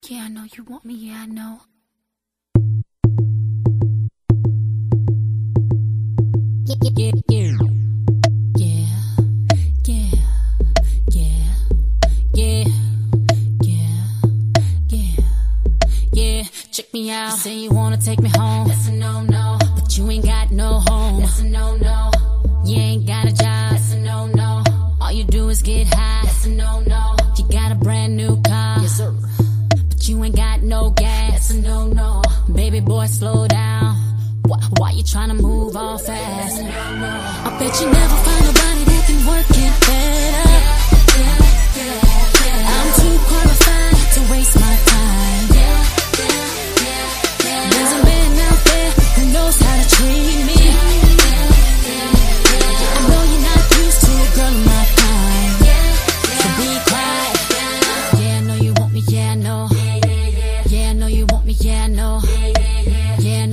Yeah, I know you want me, yeah, I know. Yeah, yeah, yeah. Yeah, yeah, yeah, yeah, yeah, yeah, yeah. Check me out. You say you wanna take me home. That's a no-no. But you ain't got no home. That's a no-no. You ain't got a job. That's a no-no. All you do is get high. That's a no-no. You got a brand new car. Yes, sir. But you ain't got no gas. That's a no-no. Baby boy, slow down. Why you tryna move all fast? I bet you never find nobody that can work it better. I'm too qualified to waste my time. There's a man out there who knows how to treat me. I know you're not used to a girl in my prime, so be quiet. Yeah, I know you want me, yeah, I know. Yeah, I know you want me, yeah, I know. Yeah, I